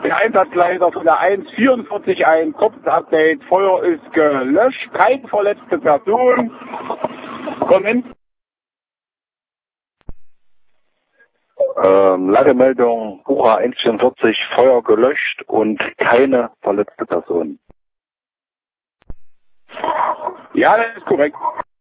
Der Einsatzleiter von der 144 ein kurzes Update. Feuer ist gelöscht, keine verletzte Person. Komm hin. Lagemeldung Hura 144, Feuer gelöscht und keine verletzte Person. Ja, das ist korrekt.